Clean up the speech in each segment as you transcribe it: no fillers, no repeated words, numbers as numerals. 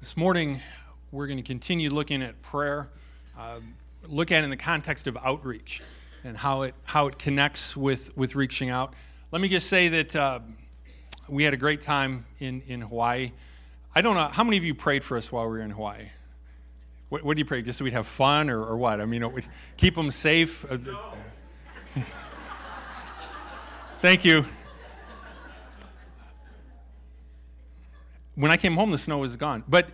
This morning, we're going to continue looking at prayer, look at it in the context of outreach and how it connects with reaching out. Let me just say that we had a great time in Hawaii. I don't know, how many of you prayed for us while we were in Hawaii? What do you pray? Just so we'd have fun or what? I mean, keep them safe? No. Thank you. When I came home, the snow was gone. But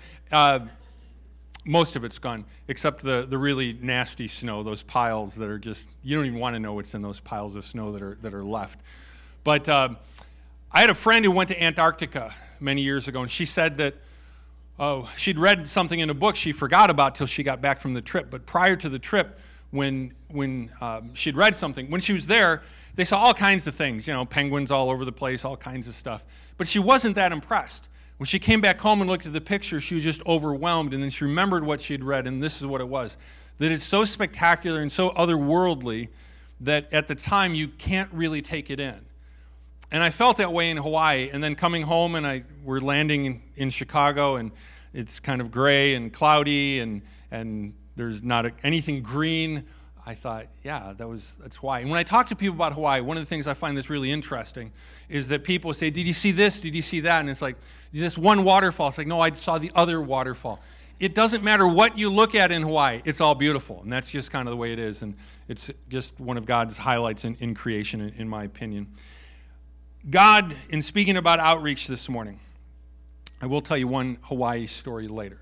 most of it's gone, except the really nasty snow, those piles that are just, you don't even want to know what's in those piles of snow that are left. But I had a friend who went to Antarctica many years ago, and she said that she'd read something in a book she forgot about till she got back from the trip. But prior to the trip, when she'd read something, when she was there, they saw all kinds of things, penguins all over the place, all kinds of stuff. But she wasn't that impressed. When she came back home and looked at the picture, she was just overwhelmed, and then she remembered what she had read, and this is what it was, that it's so spectacular and so otherworldly that at the time you can't really take it in. And I felt that way in Hawaii, and then coming home, and we're landing in Chicago, and it's kind of gray and cloudy, and there's not anything green. I thought, yeah, that's Hawaii. And when I talk to people about Hawaii, one of the things I find that's really interesting is that people say, did you see this? Did you see that? And it's like, this one waterfall. It's like, no, I saw the other waterfall. It doesn't matter what you look at in Hawaii. It's all beautiful. And that's just kind of the way it is. And it's just one of God's highlights in creation, in my opinion. God, in speaking about outreach this morning, I will tell you one Hawaii story later.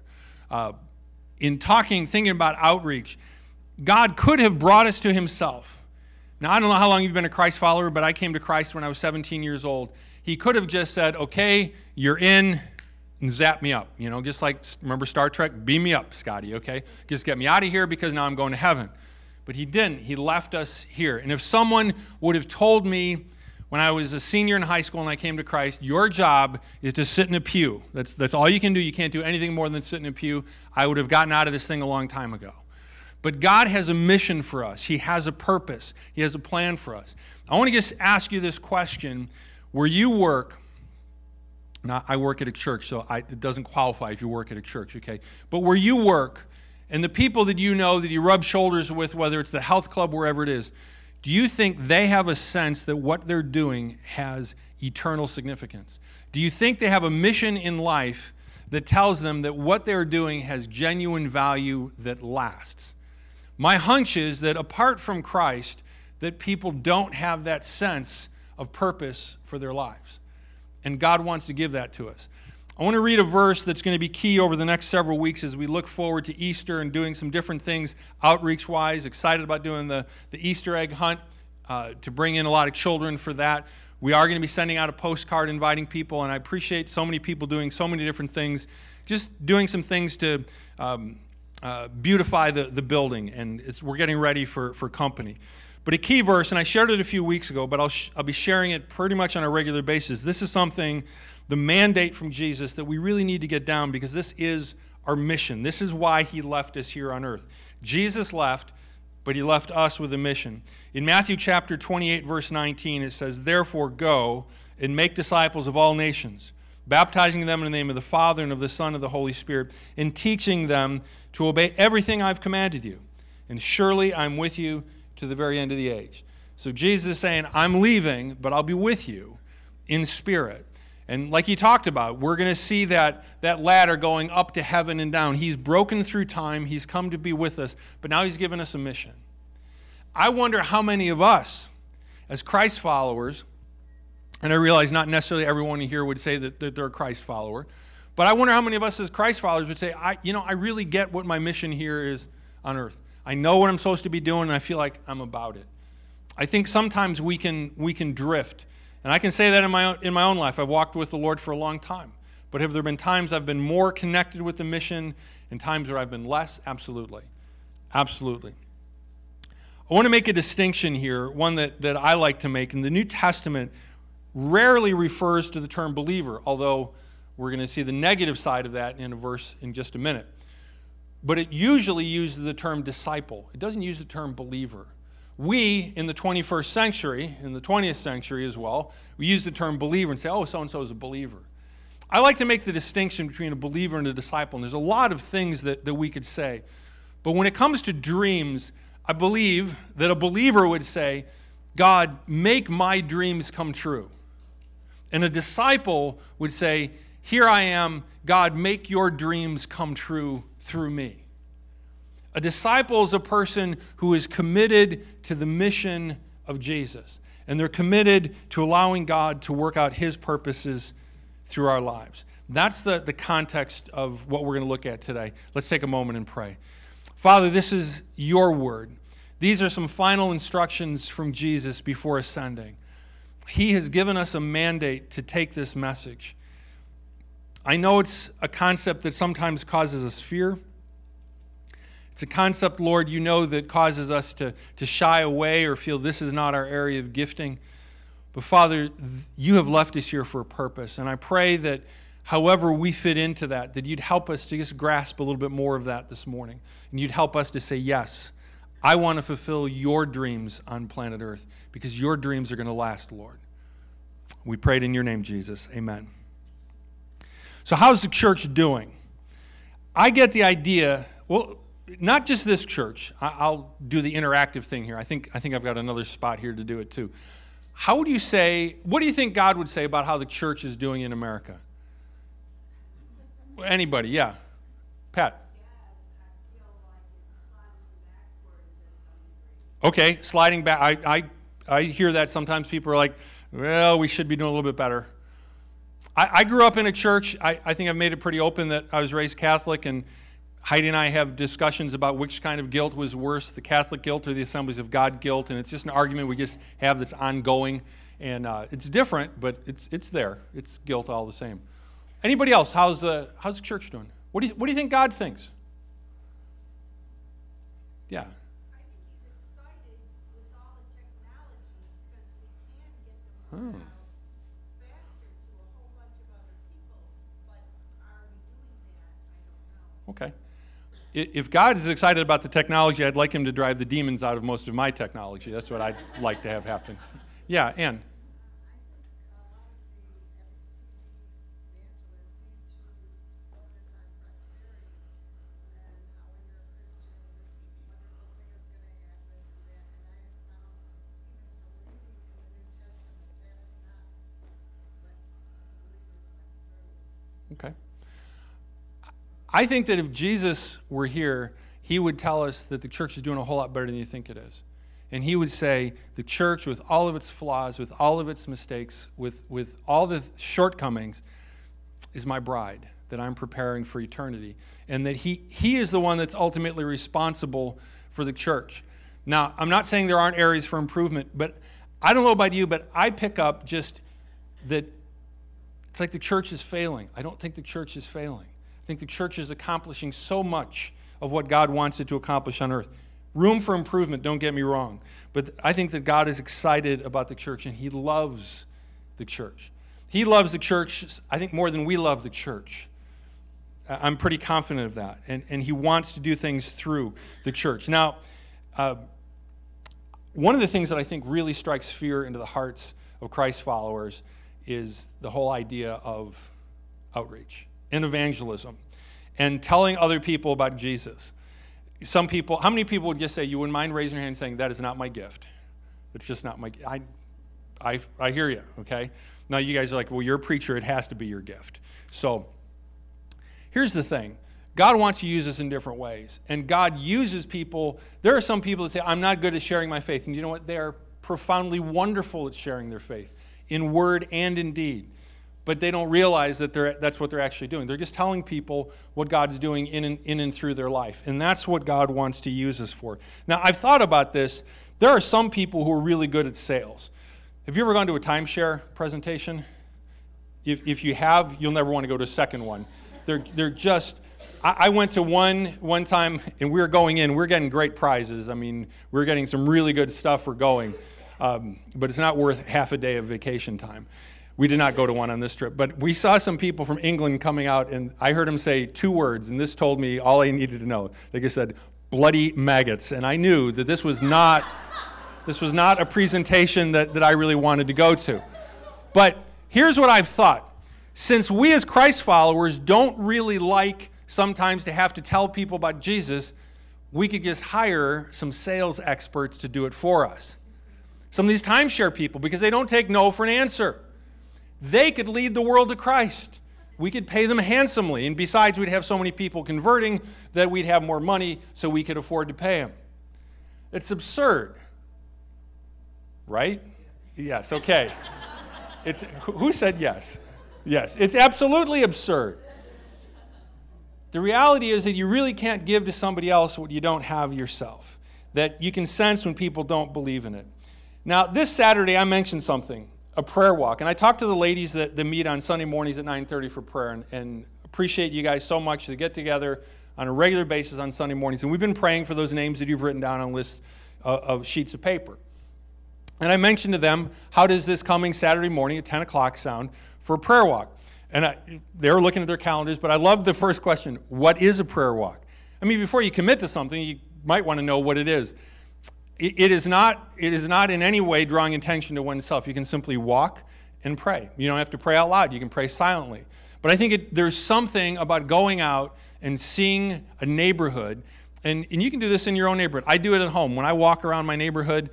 Thinking about outreach, God could have brought us to himself. Now, I don't know how long you've been a Christ follower, but I came to Christ when I was 17 years old. He could have just said, okay, you're in, and zap me up. Just like, remember Star Trek? Beam me up, Scotty, okay? Just get me out of here because now I'm going to heaven. But he didn't. He left us here. And if someone would have told me when I was a senior in high school and I came to Christ, your job is to sit in a pew. That's all you can do. You can't do anything more than sit in a pew. I would have gotten out of this thing a long time ago. But God has a mission for us. He has a purpose. He has a plan for us. I want to just ask you this question. Where you work, now I work at a church, so it doesn't qualify if you work at a church, okay? But where you work, and the people that you know, that you rub shoulders with, whether it's the health club, wherever it is, do you think they have a sense that what they're doing has eternal significance? Do you think they have a mission in life that tells them that what they're doing has genuine value that lasts? My hunch is that apart from Christ, that people don't have that sense of purpose for their lives. And God wants to give that to us. I want to read a verse that's going to be key over the next several weeks as we look forward to Easter and doing some different things outreach-wise. Excited about doing the Easter egg hunt to bring in a lot of children for that. We are going to be sending out a postcard inviting people, and I appreciate so many people doing so many different things, just doing some things to beautify the building, and we're getting ready for company. But a key verse, and I shared it a few weeks ago, but I'll be sharing it pretty much on a regular basis. This is something, the mandate from Jesus, that we really need to get down because this is our mission. This is why he left us here on earth. Jesus left, but he left us with a mission. In Matthew chapter 28, verse 19, it says, "Therefore go and make disciples of all nations, baptizing them in the name of the Father and of the Son and of the Holy Spirit, and teaching them to obey everything I've commanded you. And surely I'm with you to the very end of the age." So Jesus is saying, I'm leaving, but I'll be with you in spirit. And like he talked about, we're going to see that ladder going up to heaven and down. He's broken through time. He's come to be with us, but now he's given us a mission. I wonder how many of us, as Christ followers, and I realize not necessarily everyone here would say that they're a Christ follower, but I wonder how many of us as Christ followers would say, I really get what my mission here is on earth. I know what I'm supposed to be doing, and I feel like I'm about it. I think sometimes we can drift, and I can say that in my own life. I've walked with the Lord for a long time, but have there been times I've been more connected with the mission and times where I've been less? Absolutely. Absolutely. I want to make a distinction here, one that I like to make. In the New Testament, rarely refers to the term believer, although we're going to see the negative side of that in a verse in just a minute. But it usually uses the term disciple. It doesn't use the term believer. We, in the 21st century, in the 20th century as well, we use the term believer and say, oh, so-and-so is a believer. I like to make the distinction between a believer and a disciple, and there's a lot of things that we could say. But when it comes to dreams, I believe that a believer would say, God, make my dreams come true. And a disciple would say, here I am, God, make your dreams come true through me. A disciple is a person who is committed to the mission of Jesus. And they're committed to allowing God to work out his purposes through our lives. That's the context of what we're going to look at today. Let's take a moment and pray. Father, this is your word. These are some final instructions from Jesus before ascending. He has given us a mandate to take this message. I know it's a concept that sometimes causes us fear. It's a concept, Lord, you know, that causes us to shy away or feel this is not our area of gifting. But Father, you have left us here for a purpose. And I pray that however we fit into that you'd help us to just grasp a little bit more of that this morning. And you'd help us to say, yes, I want to fulfill your dreams on planet Earth because your dreams are going to last, Lord. We prayed in your name, Jesus. Amen. So how's the church doing? I get the idea, well, not just this church. I'll do the interactive thing here. I think I've got another spot here to do it too. What do you think God would say about how the church is doing in America? Anybody? Yeah. Pat. Okay, sliding back. I hear that sometimes people are like, well, we should be doing a little bit better. I grew up in a church. I think I've made it pretty open that I was raised Catholic, and Heidi and I have discussions about which kind of guilt was worse, the Catholic guilt or the Assemblies of God guilt, and it's just an argument we just have that's ongoing, and it's different, but it's there. It's guilt all the same. Anybody else? How's the church doing? What do you think God thinks? Yeah. I think he's excited with all the technology because we can get the word out faster to a whole bunch of other people, but are we doing that? I don't know. Okay. If God is excited about the technology, I'd like him to drive the demons out of most of my technology. That's what I'd like to have happen. Yeah, Ann. Okay. I think that if Jesus were here, he would tell us that the church is doing a whole lot better than you think it is. And he would say, the church, with all of its flaws, with all of its mistakes, with all the shortcomings, is my bride that I'm preparing for eternity. And that he is the one that's ultimately responsible for the church. Now, I'm not saying there aren't areas for improvement, but I don't know about you, but I pick up just that it's like the church is failing. I don't think the church is failing. I think the church is accomplishing so much of what God wants it to accomplish on earth. Room for improvement, don't get me wrong. But I think that God is excited about the church, and he loves the church. He loves the church, I think, more than we love the church. I'm pretty confident of that. And he wants to do things through the church. Now, one of the things that I think really strikes fear into the hearts of Christ followers is the whole idea of outreach and evangelism and telling other people about Jesus. Some people, how many people would just say, you wouldn't mind raising your hand and saying, that is not my gift. It's just not my gift. I hear you, okay? Now you guys are like, well, you're a preacher, it has to be your gift. So here's the thing. God wants to use us in different ways. And God uses people. There are some people that say, I'm not good at sharing my faith. And you know what? They are profoundly wonderful at sharing their faith in word and in deed. But they don't realize that that's what they're actually doing. They're just telling people what God's doing in and through their life. And that's what God wants to use us for. Now, I've thought about this. There are some people who are really good at sales. Have you ever gone to a timeshare presentation? If you have, you'll never want to go to a second one. They're just... I went to one time, and we were going in. We're getting great prizes. I mean, we're getting some really good stuff for going. But it's not worth half a day of vacation time. We did not go to one on this trip. But we saw some people from England coming out, and I heard them say two words, and this told me all I needed to know. They just said, bloody maggots. And I knew that this was not a presentation that I really wanted to go to. But here's what I've thought. Since we as Christ followers don't really like sometimes to have to tell people about Jesus, we could just hire some sales experts to do it for us. Some of these timeshare people, because they don't take no for an answer. They could lead the world to Christ. We could pay them handsomely. And besides, we'd have so many people converting that we'd have more money so we could afford to pay them. It's absurd. Right? Yes, okay. Who said yes? Yes, it's absolutely absurd. The reality is that you really can't give to somebody else what you don't have yourself. That you can sense when people don't believe in it. Now, this Saturday, I mentioned something, a prayer walk. And I talked to the ladies that meet on Sunday mornings at 9:30 for prayer. And appreciate you guys so much to get together on a regular basis on Sunday mornings. And we've been praying for those names that you've written down on lists of sheets of paper. And I mentioned to them, how does this coming Saturday morning at 10 o'clock sound for a prayer walk? And they were looking at their calendars, but I loved the first question, what is a prayer walk? I mean, before you commit to something, you might want to know what it is. It is not in any way drawing attention to oneself. You can simply walk and pray. You don't have to pray out loud. You can pray silently. But I think there's something about going out and seeing a neighborhood, and you can do this in your own neighborhood. I do it at home. When I walk around my neighborhood,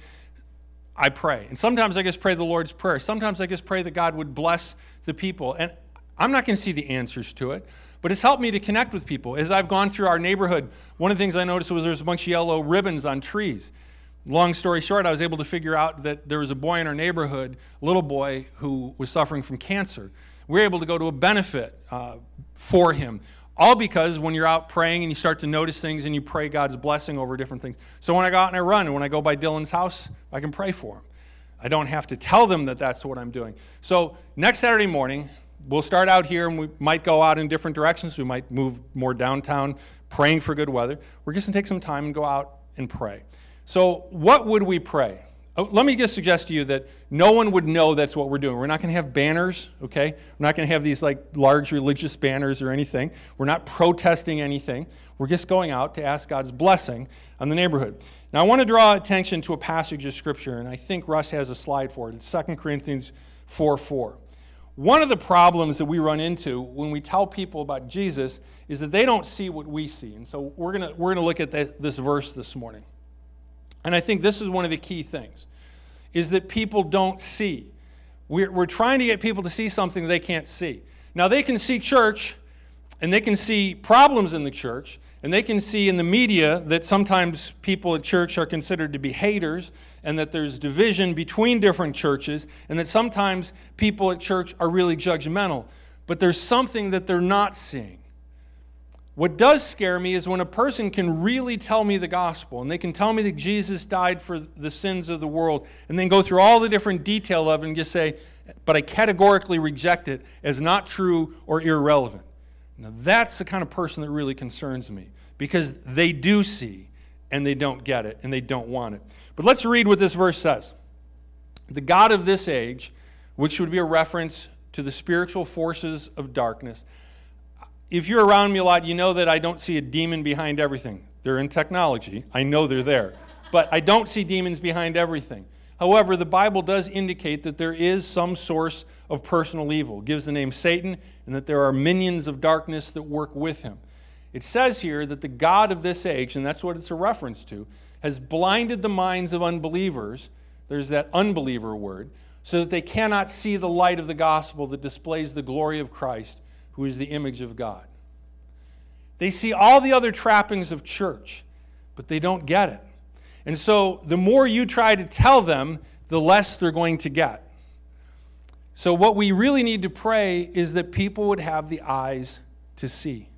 I pray. And sometimes I just pray the Lord's Prayer. Sometimes I just pray that God would bless the people. And I'm not going to see the answers to it, but it's helped me to connect with people. As I've gone through our neighborhood, one of the things I noticed was there's a bunch of yellow ribbons on trees. Long story short, I was able to figure out that there was a boy in our neighborhood, a little boy, who was suffering from cancer. We were able to go to a benefit for him, all because when you're out praying and you start to notice things and you pray God's blessing over different things. So when I go out and I run, and when I go by Dylan's house, I can pray for him. I don't have to tell them that that's what I'm doing. So next Saturday morning, we'll start out here, and we might go out in different directions. We might move more downtown, praying for good weather. We're just going to take some time and go out and pray. So what would we pray? Let me just suggest to you that no one would know that's what we're doing. We're not going to have banners, okay? We're not going to have these like large religious banners or anything. We're not protesting anything. We're just going out to ask God's blessing on the neighborhood. Now, I want to draw attention to a passage of Scripture, and I think Russ has a slide for it. It's 2 Corinthians 4:4. One of the problems that we run into when we tell people about Jesus is that they don't see what we see. And so we're gonna look at this verse this morning. And I think this is one of the key things, is that people don't see. We're trying to get people to see something they can't see. Now, they can see church, and they can see problems in the church, and they can see in the media that sometimes people at church are considered to be haters, and that there's division between different churches, and that sometimes people at church are really judgmental. But there's something that they're not seeing. What does scare me is when a person can really tell me the gospel, and they can tell me that Jesus died for the sins of the world, and then go through all the different detail of it and just say, but I categorically reject it as not true or irrelevant. Now, that's the kind of person that really concerns me, because they do see, and they don't get it, and they don't want it. But let's read what this verse says. The God of this age, which would be a reference to the spiritual forces of darkness. If you're around me a lot, you know that I don't see a demon behind everything. They're in technology. I know they're there. But I don't see demons behind everything. However, the Bible does indicate that there is some source of personal evil. It gives the name Satan, and that there are minions of darkness that work with him. It says here that the God of this age, and that's what it's a reference to, has blinded the minds of unbelievers, there's that unbeliever word, so that they cannot see the light of the gospel that displays the glory of Christ, who is the image of God. They see all the other trappings of church, but they don't get it. And so the more you try to tell them, the less they're going to get. So what we really need to pray is that people would have the eyes to see.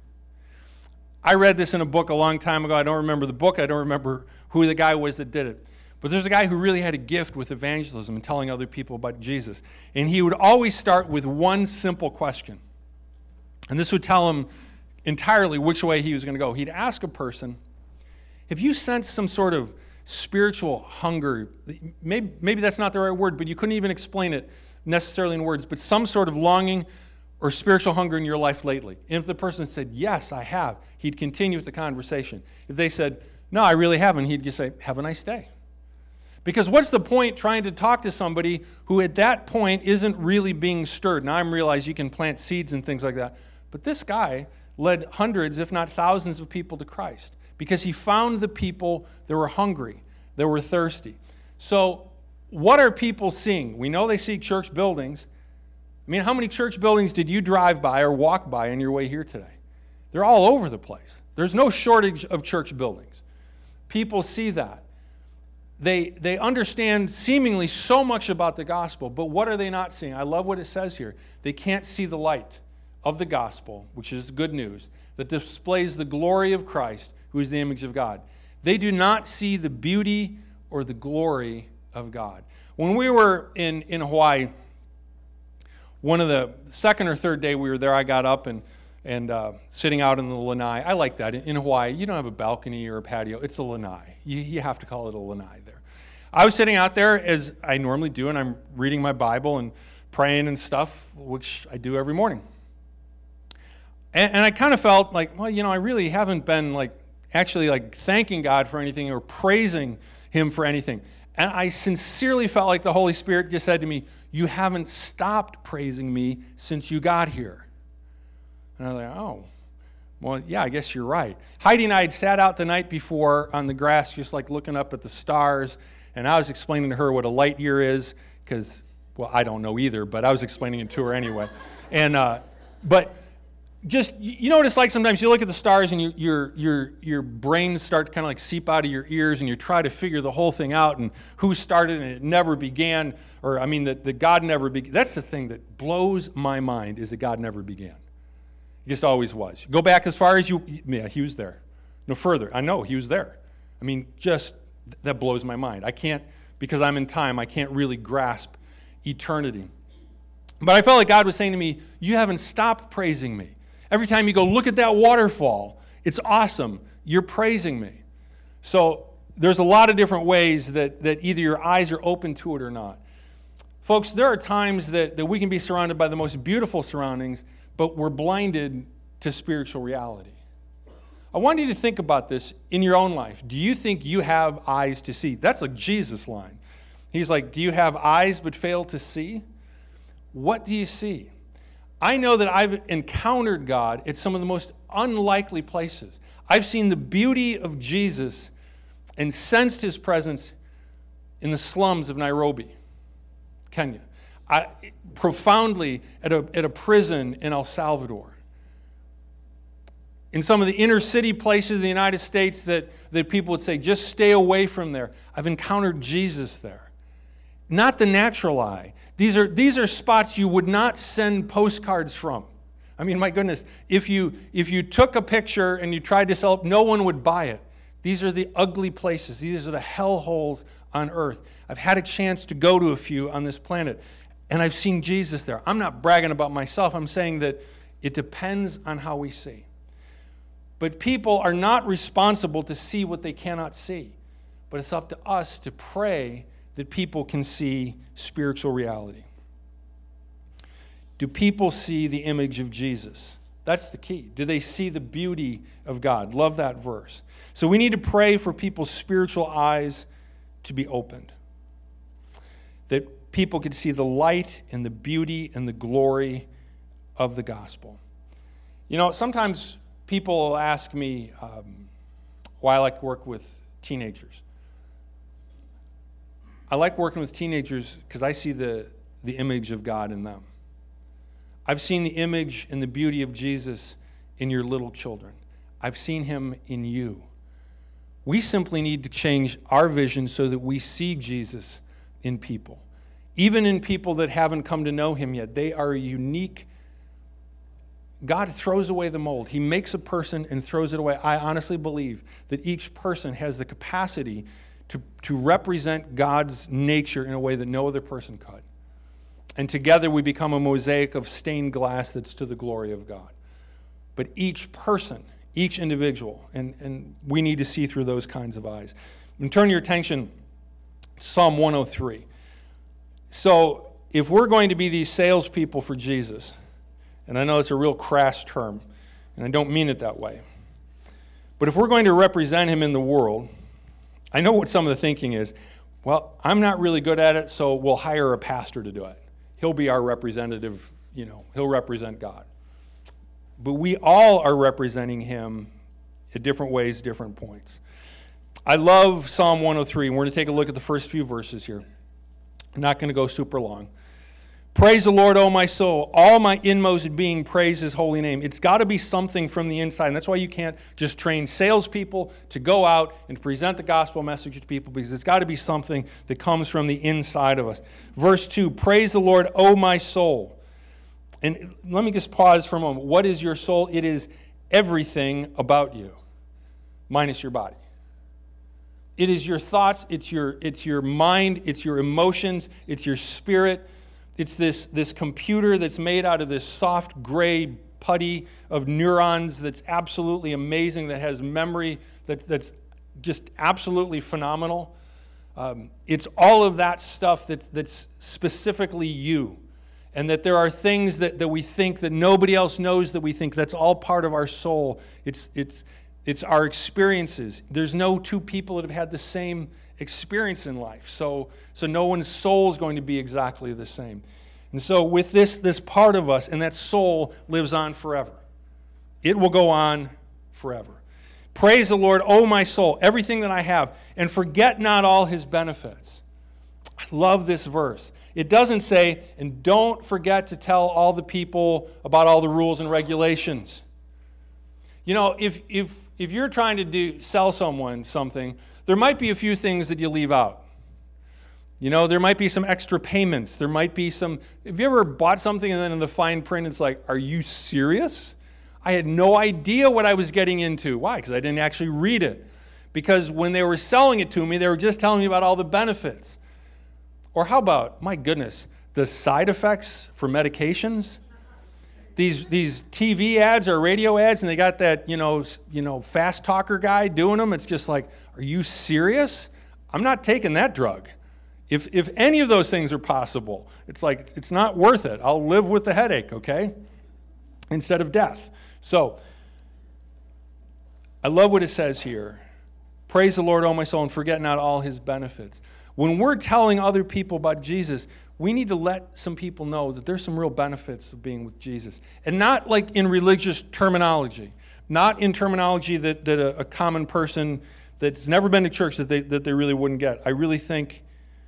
I read this in a book a long time ago. I don't remember the book. I don't remember who the guy was that did it. But there's a guy who really had a gift with evangelism and telling other people about Jesus. And he would always start with one simple question. And this would tell him entirely which way he was going to go. He'd ask a person, have you sensed some sort of spiritual hunger? Maybe that's not the right word, but you couldn't even explain it necessarily in words, but some sort of longing or spiritual hunger in your life lately. And if the person said, yes, I have, he'd continue with the conversation. If they said, no, I really haven't, he'd just say, have a nice day. Because what's the point trying to talk to somebody who at that point isn't really being stirred? Now I realize you can plant seeds and things like that. But this guy led hundreds, if not thousands of people to Christ because he found the people that were hungry, that were thirsty. So what are people seeing? We know they see church buildings. I mean, how many church buildings did you drive by or walk by on your way here today? They're all over the place. There's no shortage of church buildings. People see that. They understand seemingly so much about the gospel, but what are they not seeing? I love what it says here. They can't see the light of the gospel, which is good news, that displays the glory of Christ, who is the image of God. They do not see the beauty or the glory of God. When we were in Hawaii, one of the second or third day we were there, I got up and sitting out in the lanai. I like that. In Hawaii, you don't have a balcony or a patio. It's a lanai. You have to call it a lanai there. I was sitting out there as I normally do, and I'm reading my Bible and praying and stuff, which I do every morning. And I kind of felt like, well, I really haven't been actually thanking God for anything or praising him for anything. And I sincerely felt like the Holy Spirit just said to me, you haven't stopped praising me since you got here. And I was like, oh, well, yeah, I guess you're right. Heidi and I had sat out the night before on the grass just looking up at the stars, and I was explaining to her what a light year is because, well, I don't know either, but I was explaining it to her anyway. And but just, you know what it's like sometimes you look at the stars and your brain start to kind of seep out of your ears and you try to figure the whole thing out and who started and it never began, or that God never began. That's the thing that blows my mind is that God never began. He just always was. Go back as far as he was there. No further. I know he was there. Just that blows my mind. I can't, because I'm in time, I can't really grasp eternity. But I felt like God was saying to me, you haven't stopped praising me. Every time you go, look at that waterfall. It's awesome. You're praising me. So there's a lot of different ways that either your eyes are open to it or not. Folks, there are times that we can be surrounded by the most beautiful surroundings, but we're blinded to spiritual reality. I want you to think about this in your own life. Do you think you have eyes to see? That's a Jesus line. He's like, do you have eyes but fail to see? What do you see? I know that I've encountered God at some of the most unlikely places. I've seen the beauty of Jesus and sensed his presence in the slums of Nairobi, Kenya. Profoundly at a prison in El Salvador. In some of the inner city places of the United States that people would say, just stay away from there. I've encountered Jesus there. Not the natural eye. These are spots you would not send postcards from. My goodness, if you took a picture and you tried to sell it, no one would buy it. These are the ugly places. These are the hellholes on earth. I've had a chance to go to a few on this planet, and I've seen Jesus there. I'm not bragging about myself. I'm saying that it depends on how we see. But people are not responsible to see what they cannot see. But it's up to us to pray that people can see spiritual reality. Do people see the image of Jesus? That's the key. Do they see the beauty of God? Love that verse. So we need to pray for people's spiritual eyes to be opened. That people could see the light and the beauty and the glory of the gospel. Sometimes people will ask me why I like to work with teenagers. I like working with teenagers because I see the image of God in them. I've seen the image and the beauty of Jesus in your little children. I've seen him in you. We simply need to change our vision so that we see Jesus in people. Even in people that haven't come to know him yet. They are unique. God throws away the mold. He makes a person and throws it away. I honestly believe that each person has the capacity to represent God's nature in a way that no other person could. And together we become a mosaic of stained glass that's to the glory of God. But each person, each individual, and we need to see through those kinds of eyes. And turn your attention to Psalm 103. So if we're going to be these salespeople for Jesus, and I know it's a real crass term, and I don't mean it that way, but if we're going to represent him in the world, I know what some of the thinking is. Well, I'm not really good at it, so we'll hire a pastor to do it. He'll be our representative, he'll represent God. But we all are representing him in different ways, different points. I love Psalm 103, and we're going to take a look at the first few verses here. I'm not going to go super long. Praise the Lord, O my soul. All my inmost being praise his holy name. It's got to be something from the inside. And that's why you can't just train salespeople to go out and present the gospel message to people, because it's got to be something that comes from the inside of us. Verse 2, praise the Lord, O my soul. And let me just pause for a moment. What is your soul? It is everything about you, minus your body. It is your thoughts, it's your mind, it's your emotions, it's your spirit. It's this computer that's made out of this soft gray putty of neurons that's absolutely amazing, that has memory that's just absolutely phenomenal. It's all of that stuff that's specifically you. And that there are things that we think that nobody else knows that we think. That's all part of our soul. It's our experiences. There's no two people that have had the same experience in life. So no one's soul is going to be exactly the same. And so with this part of us, and that soul lives on forever. It will go on forever. Praise the Lord, O my soul, everything that I have, and forget not all his benefits. I love this verse. It doesn't say, and don't forget to tell all the people about all the rules and regulations. If you're trying to sell someone something, there might be a few things that you leave out. There might be some extra payments. There might be some... Have you ever bought something and then in the fine print it's like, are you serious? I had no idea what I was getting into. Why? Because I didn't actually read it. Because when they were selling it to me, they were just telling me about all the benefits. Or how about, my goodness, the side effects for medications? These TV ads or radio ads, and they got that, fast talker guy doing them. It's just like, are you serious? I'm not taking that drug. If any of those things are possible, it's like, it's not worth it. I'll live with the headache, okay? Instead of death. So, I love what it says here. Praise the Lord, O my soul, and forget not all his benefits. When we're telling other people about Jesus, we need to let some people know that there's some real benefits of being with Jesus. And not like in religious terminology. Not in terminology that a common person that's never been to church that they really wouldn't get. I really think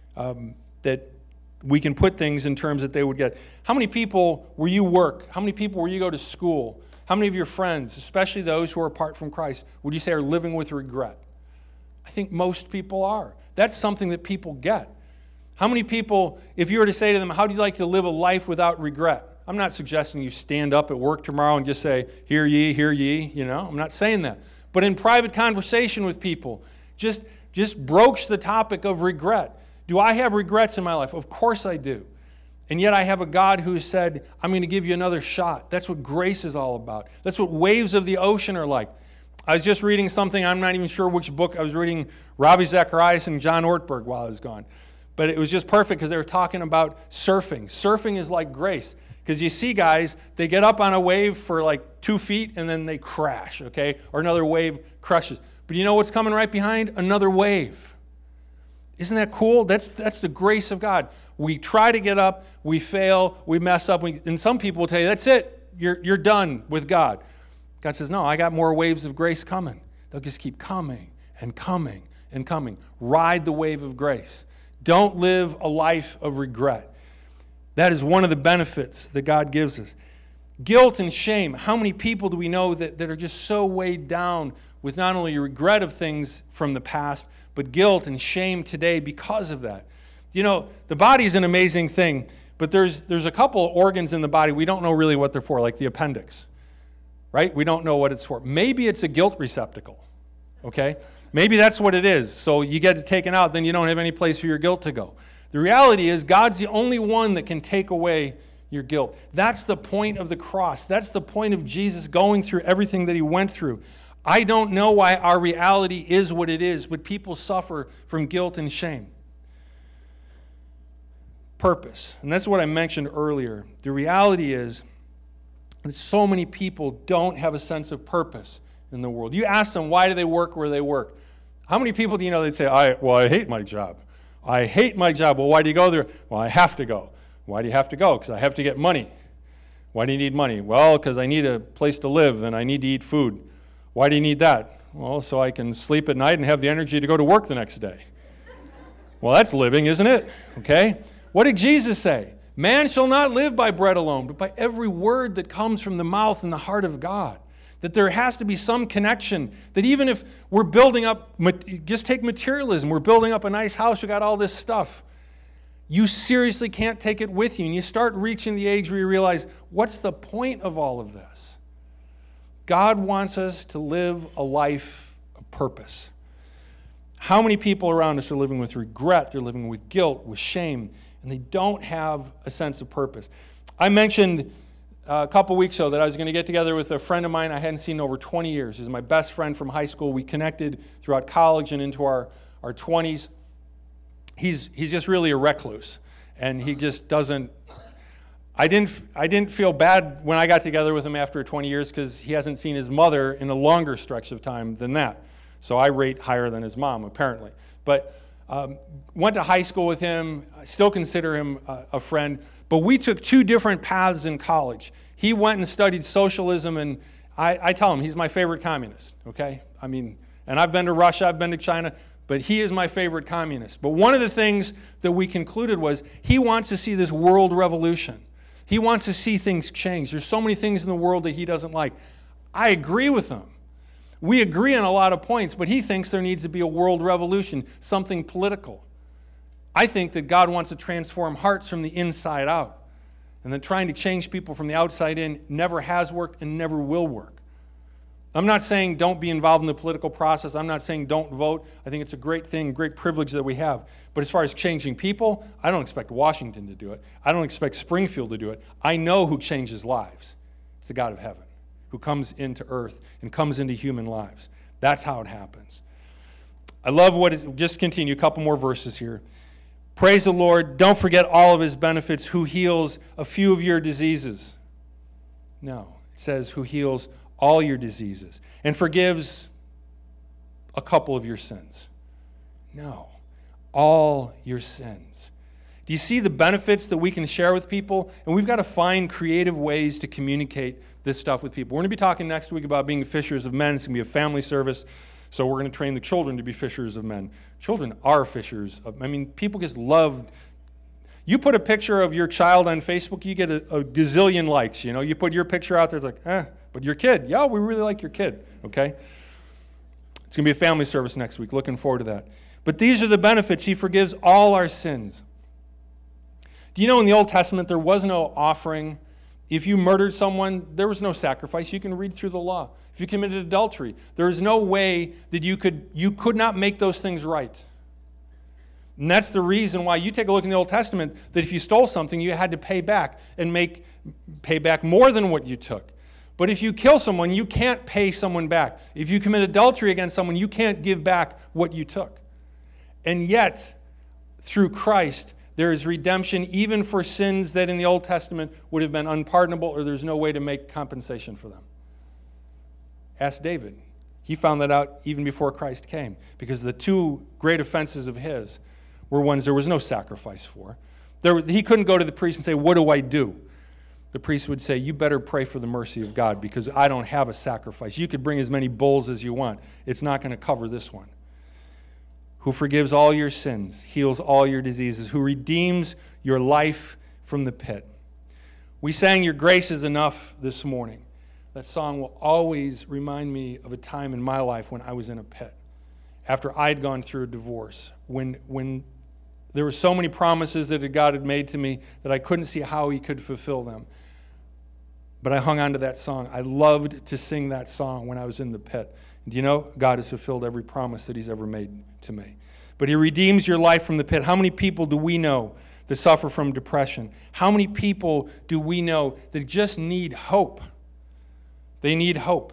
that we can put things in terms that they would get. How many people where you work, how many people where you go to school, how many of your friends, especially those who are apart from Christ, would you say are living with regret? I think most people are. That's something that people get. How many people, if you were to say to them, how do you like to live a life without regret? I'm not suggesting you stand up at work tomorrow and just say, hear ye, I'm not saying that. But in private conversation with people, just broach the topic of regret. Do I have regrets in my life? Of course I do. And yet I have a God who has said, I'm going to give you another shot. That's what grace is all about. That's what waves of the ocean are like. I was just reading something, I'm not even sure which book. I was reading Ravi Zacharias and John Ortberg while I was gone. But it was just perfect because they were talking about surfing. Surfing is like grace. Because you see guys, they get up on a wave for like 2 feet and then they crash, okay? Or another wave crushes. But you know what's coming right behind? Another wave. Isn't that cool? That's the grace of God. We try to get up, we fail, we mess up, and some people will tell you, that's it, you're done with God. God says, no, I got more waves of grace coming. They'll just keep coming and coming and coming. Ride the wave of grace. Don't live a life of regret. That is one of the benefits that God gives us. Guilt and shame. How many people do we know that are just so weighed down with not only regret of things from the past, but guilt and shame today because of that? The body is an amazing thing, but there's a couple of organs in the body we don't know really what they're for, like the appendix, right? We don't know what it's for. Maybe it's a guilt receptacle, okay? Maybe that's what it is. So you get it taken out, then you don't have any place for your guilt to go. The reality is God's the only one that can take away your guilt. That's the point of the cross. That's the point of Jesus going through everything that he went through. I don't know why our reality is what it is, but people suffer from guilt and shame. Purpose. And that's what I mentioned earlier. The reality is that so many people don't have a sense of purpose in the world. You ask them, why do they work where they work? How many people do you know that say, I hate my job. I hate my job. Well, why do you go there? Well, I have to go. Why do you have to go? Because I have to get money. Why do you need money? Well, because I need a place to live and I need to eat food. Why do you need that? Well, so I can sleep at night and have the energy to go to work the next day. Well, that's living, isn't it? Okay? What did Jesus say? Man shall not live by bread alone, but by every word that comes from the mouth and the heart of God. That there has to be some connection, that even if we're building up, just take materialism, we're building up a nice house, we got all this stuff. You seriously can't take it with you, and you start reaching the age where you realize, what's the point of all of this? God wants us to live a life of purpose. How many people around us are living with regret, they're living with guilt, with shame, and they don't have a sense of purpose? I mentioned a couple weeks ago that I was going to get together with a friend of mine I hadn't seen in over 20 years. He's my best friend from high school. We connected throughout college and into our 20s. He's just really a recluse, and he just doesn't. I didn't feel bad when I got together with him after 20 years because he hasn't seen his mother in a longer stretch of time than that. So I rate higher than his mom, apparently. But went to high school with him. I still consider him a friend. But we took two different paths in college. He went and studied socialism, and I tell him he's my favorite communist, okay? I mean, and I've been to Russia, I've been to China, but he is my favorite communist. But one of the things that we concluded was he wants to see this world revolution. He wants to see things change. There's so many things in the world that he doesn't like. I agree with him. We agree on a lot of points, but he thinks there needs to be a world revolution, something political. I think that God wants to transform hearts from the inside out, and that trying to change people from the outside in never has worked and never will work. I'm not saying don't be involved in the political process. I'm not saying don't vote. I think it's a great thing, great privilege that we have. But as far as changing people, I don't expect Washington to do it. I don't expect Springfield to do it. I know who changes lives. It's the God of heaven, who comes into earth and comes into human lives. That's how it happens. I love just continue, a couple more verses here. Praise the Lord. Don't forget all of his benefits, who heals a few of your diseases. No, it says who heals all your diseases and forgives a couple of your sins. No, all your sins. Do you see the benefits that we can share with people? And we've got to find creative ways to communicate this stuff with people. We're going to be talking next week about being fishers of men. It's going to be a family service. So we're going to train the children to be fishers of men. Children are fishers of, people just love. You put a picture of your child on Facebook, you get a gazillion likes. You know, you put your picture out there, it's like, but your kid, yeah, we really like your kid, okay? It's going to be a family service next week. Looking forward to that. But these are the benefits. He forgives all our sins. Do you know in the Old Testament there was no offering? If you murdered someone, there was no sacrifice. You can read through the law. If you committed adultery, there is no way that you could not make those things right. And that's the reason why you take a look in the Old Testament that if you stole something, you had to pay back and pay back more than what you took. But if you kill someone, you can't pay someone back. If you commit adultery against someone, you can't give back what you took. And yet, through Christ, there is redemption even for sins that in the Old Testament would have been unpardonable, or there's no way to make compensation for them. Ask David. He found that out even before Christ came, because the two great offenses of his were ones there was no sacrifice for. He couldn't go to the priest and say, what do I do? The priest would say, you better pray for the mercy of God, because I don't have a sacrifice. You could bring as many bulls as you want. It's not going to cover this one. Who forgives all your sins, heals all your diseases, who redeems your life from the pit. We sang Your Grace is Enough this morning. That song will always remind me of a time in my life when I was in a pit, after I'd gone through a divorce, when there were so many promises that God had made to me that I couldn't see how he could fulfill them. But I hung on to that song. I loved to sing that song when I was in the pit. Do you know, God has fulfilled every promise that he's ever made to me. But he redeems your life from the pit. How many people do we know that suffer from depression? How many people do we know that just need hope? They need hope.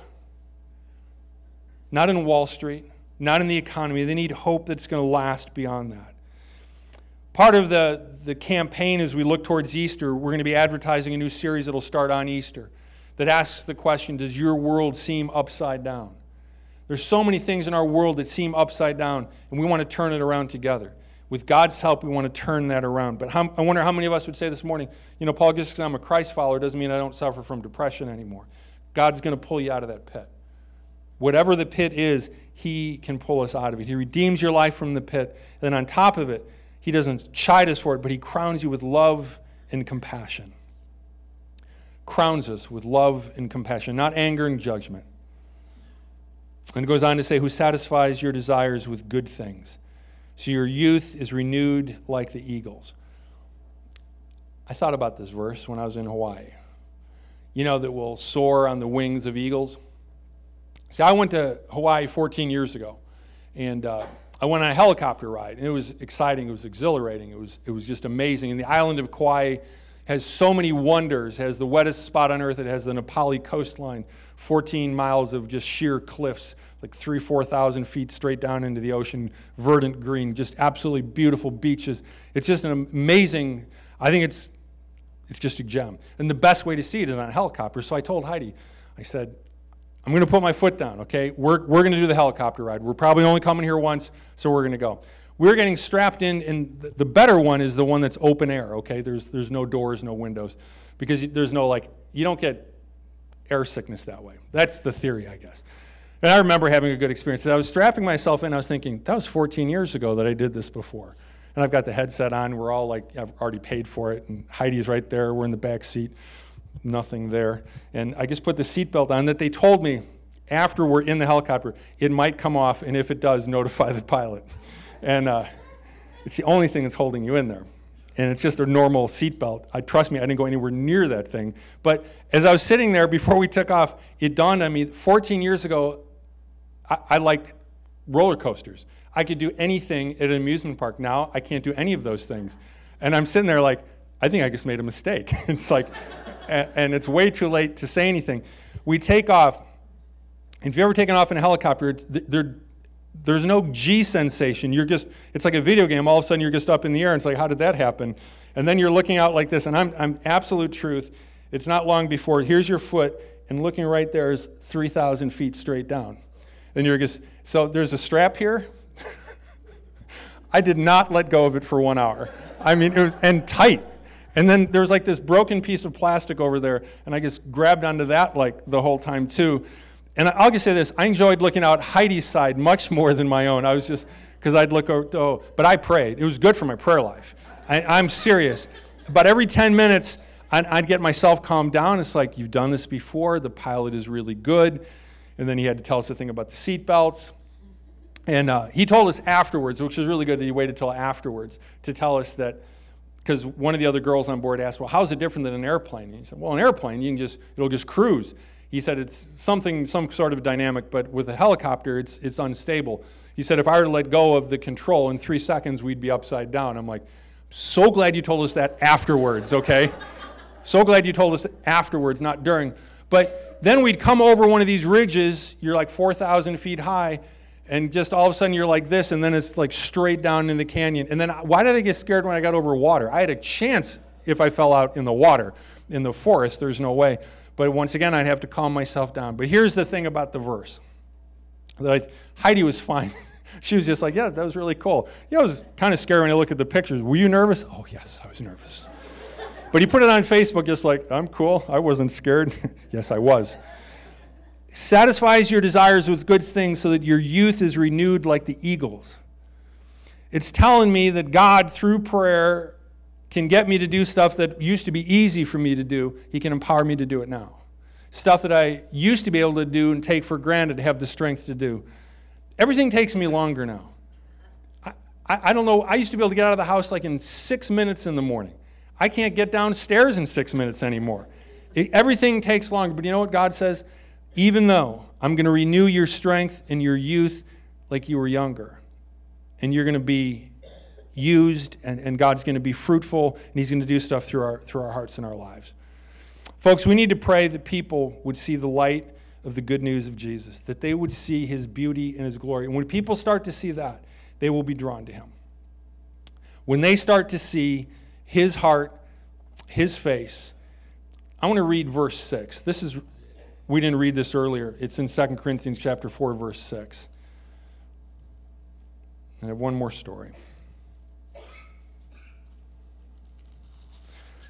Not in Wall Street, not in the economy. They need hope that's going to last beyond that. Part of the campaign as we look towards Easter, we're going to be advertising a new series that will start on Easter that asks the question, does your world seem upside down? There's so many things in our world that seem upside down, and we want to turn it around together. with God's help, we want to turn that around. But I wonder how many of us would say this morning, Paul, just because I'm a Christ follower doesn't mean I don't suffer from depression anymore. God's going to pull you out of that pit. Whatever the pit is, he can pull us out of it. He redeems your life from the pit. And then on top of it, he doesn't chide us for it, but he crowns you with love and compassion. Crowns us with love and compassion, not anger and judgment. And it goes on to say, who satisfies your desires with good things. So your youth is renewed like the eagles. I thought about this verse when I was in Hawaii. That will soar on the wings of eagles. See, I went to Hawaii 14 years ago, and I went on a helicopter ride, and it was exciting, it was exhilarating, it was just amazing. And the island of Kauai has so many wonders. It has the wettest spot on earth. It has the Napali coastline, 14 miles of just sheer cliffs, like 4,000 feet straight down into the ocean, verdant green, just absolutely beautiful beaches. It's just an amazing, I think it's just a gem. And the best way to see it is on a helicopter. So I told Heidi, I said, I'm going to put my foot down, okay? We're going to do the helicopter ride. We're probably only coming here once, so we're going to go. We're getting strapped in, and the better one is the one that's open air, okay? There's no doors, no windows, because there's no, you don't get air sickness that way. That's the theory, I guess. And I remember having a good experience. As I was strapping myself in, I was thinking, that was 14 years ago that I did this before. And I've got the headset on. We're all I've already paid for it, and Heidi's right there. We're in the back seat. Nothing there. And I just put the seatbelt on that they told me after we're in the helicopter, it might come off, and if it does, notify the pilot. And it's the only thing that's holding you in there. And it's just a normal seatbelt. Trust me, I didn't go anywhere near that thing. But as I was sitting there before we took off, it dawned on me, 14 years ago, I liked roller coasters. I could do anything at an amusement park. Now I can't do any of those things. And I'm sitting there I think I just made a mistake. It's and it's way too late to say anything. We take off. And if you've ever taken off in a helicopter, there's no G sensation. It's like a video game. All of a sudden, you're just up in the air, and it's like, how did that happen? And then you're looking out like this, and I'm absolute truth. It's not long before, here's your foot, and looking right there is 3,000 feet straight down. And so there's a strap here. I did not let go of it for 1 hour. I mean, it was, and tight. And then there was this broken piece of plastic over there, and I just grabbed onto that the whole time too. And I'll just say this, I enjoyed looking out Heidi's side much more than my own. I was just, because I'd look over, but I prayed. It was good for my prayer life. I'm serious. But every 10 minutes, I'd get myself calmed down. It's like, you've done this before. The pilot is really good. And then he had to tell us the thing about the seat belts. And he told us afterwards, which was really good that he waited till afterwards to tell us that, because one of the other girls on board asked, well, how is it different than an airplane? And he said, well, an airplane, it'll just cruise. He said it's some sort of dynamic, but with a helicopter, it's unstable. He said if I were to let go of the control, in 3 seconds, we'd be upside down. I'm like, so glad you told us that afterwards, okay? So glad you told us afterwards, not during. But then we'd come over one of these ridges, you're 4,000 feet high, and just all of a sudden you're like this, and then it's straight down in the canyon. And then why did I get scared when I got over water? I had a chance if I fell out in the water. In the forest, there's no way. But once again, I'd have to calm myself down. But here's the thing about the verse. Heidi was fine. She was just yeah, that was really cool. I was kind of scared when I look at the pictures. Were you nervous? Oh, yes, I was nervous. But he put it on Facebook just I'm cool. I wasn't scared. Yes, I was. Satisfies your desires with good things so that your youth is renewed like the eagles. It's telling me that God, through prayer, can get me to do stuff that used to be easy for me to do. He can empower me to do it now. Stuff that I used to be able to do and take for granted to have the strength to do. Everything takes me longer now. I don't know. I used to be able to get out of the house in 6 minutes in the morning. I can't get downstairs in 6 minutes anymore. Everything takes longer. But you know what God says? Even though I'm going to renew your strength and your youth like you were younger, and you're going to be used, and God's going to be fruitful, and he's going to do stuff through our hearts and our lives. Folks, we need to pray that people would see the light of the good news of Jesus, that they would see his beauty and his glory. And when people start to see that, they will be drawn to him. When they start to see his heart, his face, I want to read verse 6. We didn't read this earlier. It's in 2 Corinthians chapter 4, verse 6. And I have one more story.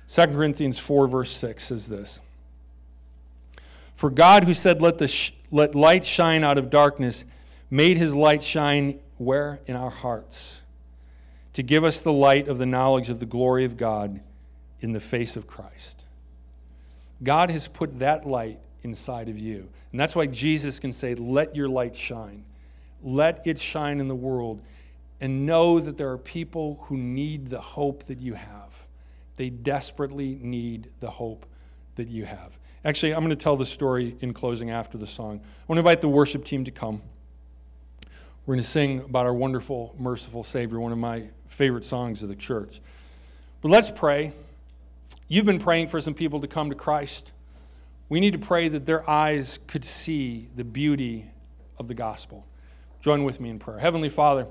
2 Corinthians 4, verse 6 says this. For God, who said, let light shine out of darkness, made his light shine where? In our hearts, to give us the light of the knowledge of the glory of God in the face of Christ. God has put that light inside of you. And that's why Jesus can say, let your light shine. Let it shine in the world. And know that there are people who need the hope that you have. They desperately need the hope that you have. Actually, I'm going to tell the story in closing after the song. I want to invite the worship team to come. We're going to sing about our wonderful, merciful Savior, one of my favorite songs of the church. But let's pray. You've been praying for some people to come to Christ. We need to pray that their eyes could see the beauty of the gospel. Join with me in prayer. Heavenly Father,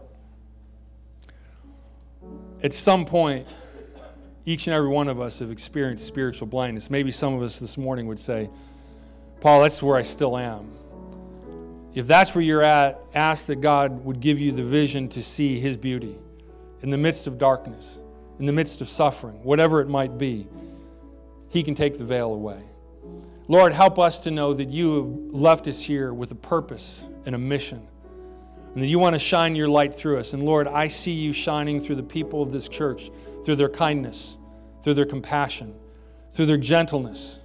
at some point, each and every one of us have experienced spiritual blindness. Maybe some of us this morning would say, Paul, that's where I still am. If that's where you're at, ask that God would give you the vision to see his beauty in the midst of darkness, in the midst of suffering, whatever it might be. He can take the veil away. Lord, help us to know that you have left us here with a purpose and a mission, and that you want to shine your light through us. And Lord, I see you shining through the people of this church, through their kindness, through their compassion, through their gentleness.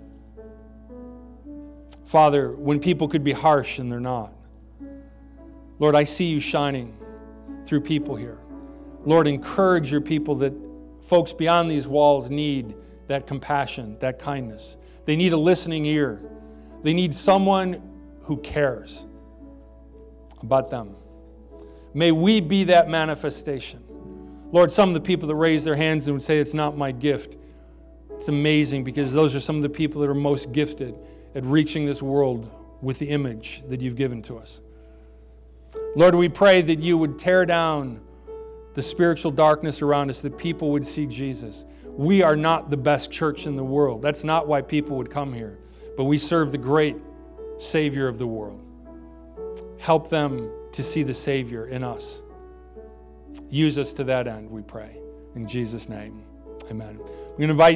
Father, when people could be harsh and they're not. Lord, I see you shining through people here. Lord, encourage your people that folks beyond these walls need that compassion, that kindness. They need a listening ear. They need someone who cares about them. May we be that manifestation. Lord, some of the people that raise their hands and would say, it's not my gift. It's amazing because those are some of the people that are most gifted at reaching this world with the image that you've given to us. Lord, we pray that you would tear down the spiritual darkness around us, that people would see Jesus. We are not the best church in the world. That's not why people would come here. But we serve the great Savior of the world. Help them to see the Savior in us. Use us to that end, we pray. In Jesus' name, amen. We're going to invite